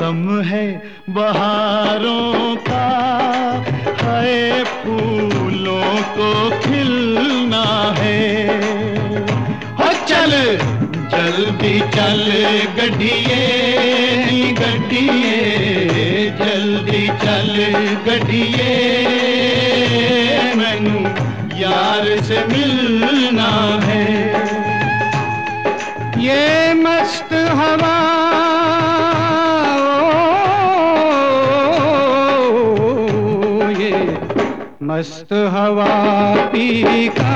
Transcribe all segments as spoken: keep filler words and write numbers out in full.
मौसम है बहारों का, है फूलों को खिलना है। हो चल जल्दी चल गड्डिए गड्डिए, जल्दी चल गड्डिए, मैनू यार से मिलना है। ये मस्त हवा ओ, ये मस्त हवा पी का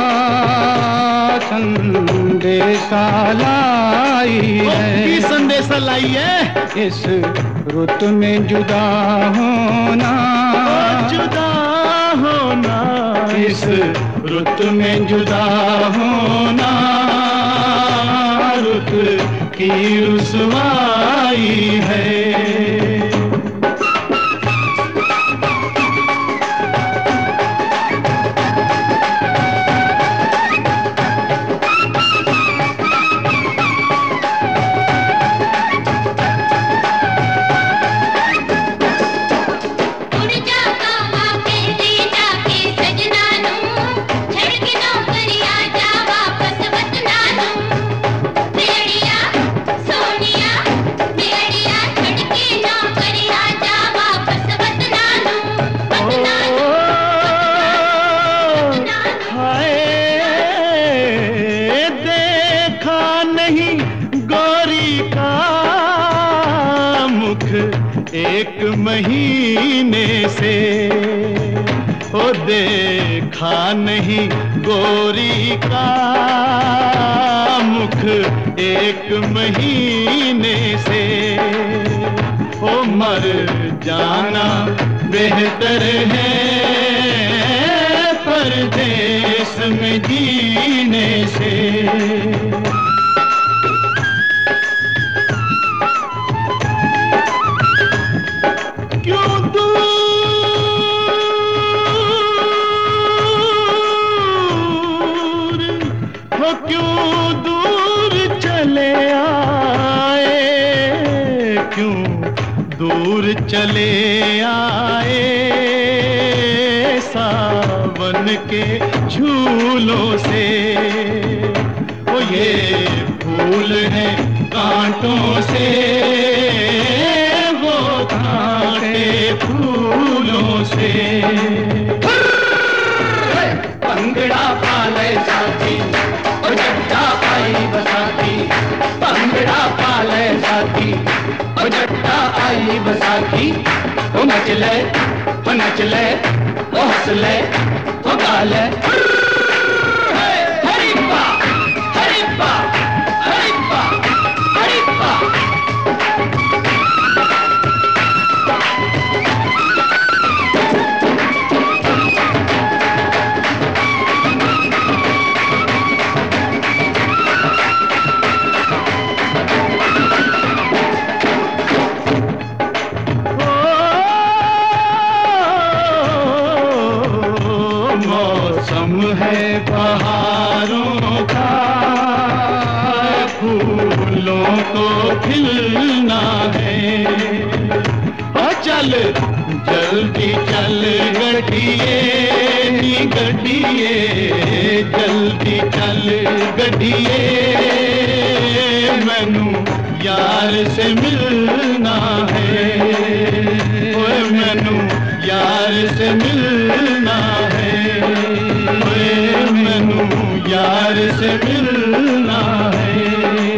संदेशा लाई है, संदेशा लाई है। इस रुत में जुदा होना, जुदा होना, इस रुत में जुदा होना, रुत की रुसवाई है। एक महीने से ओ देखा नहीं गोरी का मुख, एक महीने से ओ मर जाना बेहतर है परदेस में जीने से। क्यों दूर चले आए, क्यों दूर चले आए, सावन के झूलों से। ओ ये फूल है कांटों से, वो कांटे फूलों से। पंगड़ा पाले साथी, ओ जट्टा आई बसाती, पंगड़ा पाले साथी, ओ जट्टा आई बसाती। ओ नच ले, ओ नच ले, ओ हंस ले, ओ गा ले। हरिप्पा हरिप्पा हरिप्पा हरिप्पा। मौसम है बहारों का, फूलों को खिलना है। ओ चल जल्दी चल गड्डिए गड्डिए, जल्दी चल गड्डिए, मैनू यार से मिलना है। ओए मैनू यार से मिलना है, मैनू यार से मिलना है,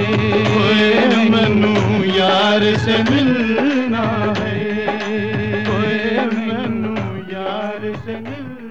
मैनू यार से मिलना है, मैनू यार से मिलना है।